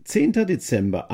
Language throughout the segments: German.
10. Dezember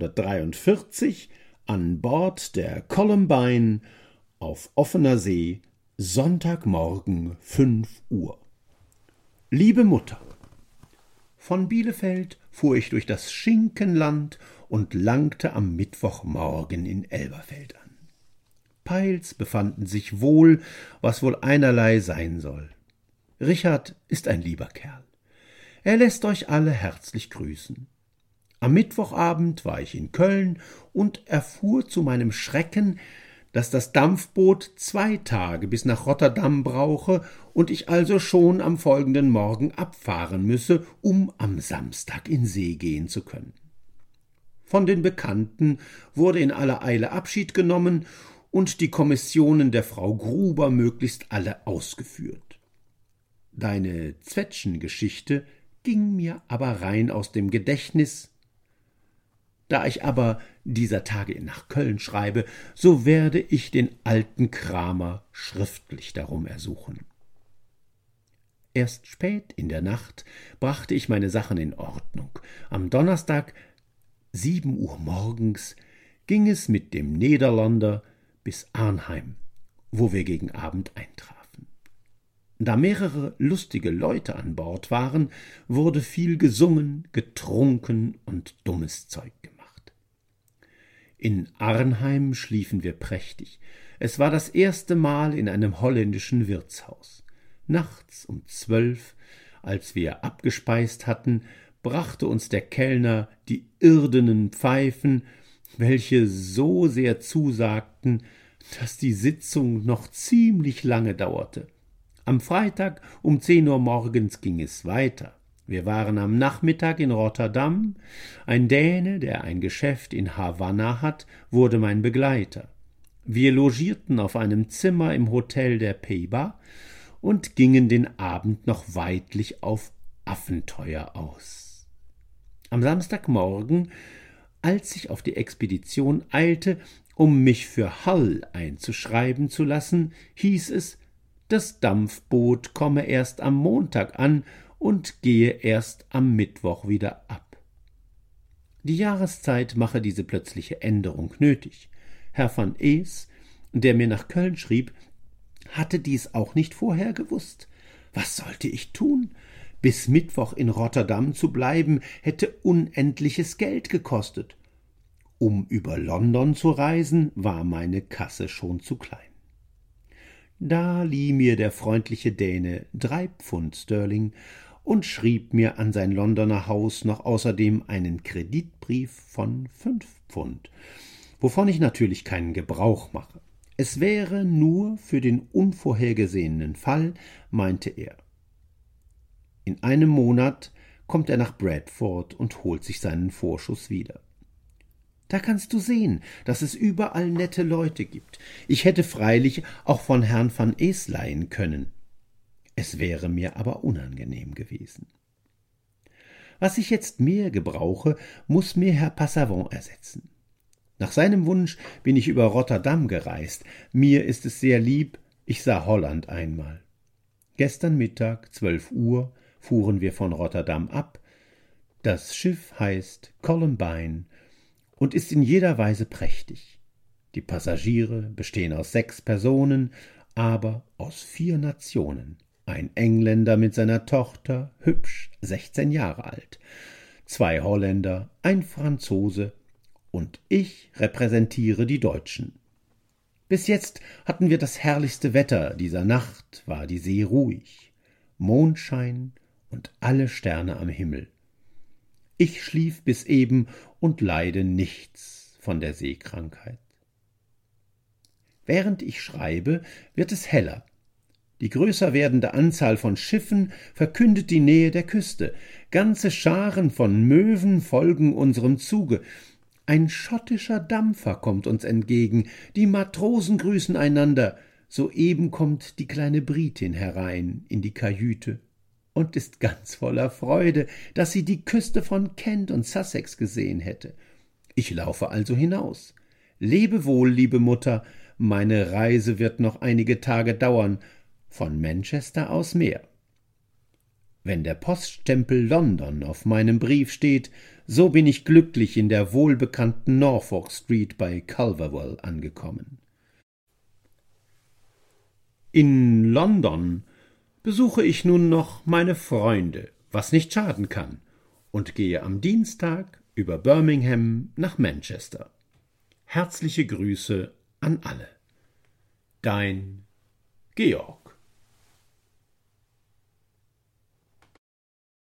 1843 an Bord der Columbine auf offener See, Sonntagmorgen 5 Uhr. Liebe Mutter, von Bielefeld fuhr ich durch das Schinkenland und langte am Mittwochmorgen in Elberfeld an. Peils befanden sich wohl, was wohl einerlei sein soll. Richard ist ein lieber Kerl. Er lässt euch alle herzlich grüßen. Am Mittwochabend war ich in Köln und erfuhr zu meinem Schrecken, dass das Dampfboot 2 Tage bis nach Rotterdam brauche und ich also schon am folgenden Morgen abfahren müsse, um am Samstag in See gehen zu können. Von den Bekannten wurde in aller Eile Abschied genommen und die Kommissionen der Frau Gruber möglichst alle ausgeführt. Deine Zwetschgengeschichte ging mir aber rein aus dem Gedächtnis. Da ich aber dieser Tage nach Köln schreibe, so werde ich den alten Kramer schriftlich darum ersuchen. Erst spät in der Nacht brachte ich meine Sachen in Ordnung. Am Donnerstag, 7 Uhr morgens, ging es mit dem Niederlander bis Arnheim, wo wir gegen Abend eintrafen. Da mehrere lustige Leute an Bord waren, wurde viel gesungen, getrunken und dummes Zeug gemacht. In Arnheim schliefen wir prächtig. Es war das erste Mal in einem holländischen Wirtshaus. Nachts um 12, als wir abgespeist hatten, brachte uns der Kellner die irdenen Pfeifen, welche so sehr zusagten, dass die Sitzung noch ziemlich lange dauerte. Am Freitag um 10 Uhr morgens ging es weiter. Wir waren am Nachmittag in Rotterdam. Ein Däne, der ein Geschäft in Havanna hat, wurde mein Begleiter. Wir logierten auf einem Zimmer im Hotel der Peba und gingen den Abend noch weidlich auf Affenteuer aus. Am Samstagmorgen, als ich auf die Expedition eilte, um mich für Hull einzuschreiben zu lassen, hieß es, das Dampfboot komme erst am Montag an und gehe erst am Mittwoch wieder ab. Die Jahreszeit mache diese plötzliche Änderung nötig. Herr van Ees, der mir nach Köln schrieb, hatte dies auch nicht vorher gewusst. Was sollte ich tun? Bis Mittwoch in Rotterdam zu bleiben, hätte unendliches Geld gekostet. Um über London zu reisen, war meine Kasse schon zu klein. Da lieh mir der freundliche Däne 3 Pfund Sterling und schrieb mir an sein Londoner Haus noch außerdem einen Kreditbrief von 5 Pfund, wovon ich natürlich keinen Gebrauch mache. Es wäre nur für den unvorhergesehenen Fall, meinte er. In einem Monat kommt er nach Bradford und holt sich seinen Vorschuss wieder. Da kannst du sehen, dass es überall nette Leute gibt. Ich hätte freilich auch von Herrn van Ees leihen können. Es wäre mir aber unangenehm gewesen. Was ich jetzt mehr gebrauche, muß mir Herr Passavant ersetzen. Nach seinem Wunsch bin ich über Rotterdam gereist. Mir ist es sehr lieb, ich sah Holland einmal. Gestern Mittag, 12 Uhr, fuhren wir von Rotterdam ab. Das Schiff heißt Columbine und ist in jeder Weise prächtig. Die Passagiere bestehen aus 6 Personen, aber aus 4 Nationen. Ein Engländer mit seiner Tochter, hübsch, 16 Jahre alt, 2 Holländer, ein Franzose und ich repräsentiere die Deutschen. Bis jetzt hatten wir das herrlichste Wetter, dieser Nacht war die See ruhig, Mondschein und alle Sterne am Himmel. Ich schlief bis eben und leide nichts von der Seekrankheit. Während ich schreibe, wird es heller. Die größer werdende Anzahl von Schiffen verkündet die Nähe der Küste. Ganze Scharen von Möwen folgen unserem Zuge. Ein schottischer Dampfer kommt uns entgegen. Die Matrosen grüßen einander. Soeben kommt die kleine Britin herein in die Kajüte und ist ganz voller Freude, dass sie die Küste von Kent und Sussex gesehen hätte. Ich laufe also hinaus. Lebe wohl, liebe Mutter, meine Reise wird noch einige Tage dauern, von Manchester aus mehr. Wenn der Poststempel London auf meinem Brief steht, so bin ich glücklich in der wohlbekannten Norfolk Street bei Culverwell angekommen. In London besuche ich nun noch meine Freunde, was nicht schaden kann, und gehe am Dienstag über Birmingham nach Manchester. Herzliche Grüße an alle. Dein Georg.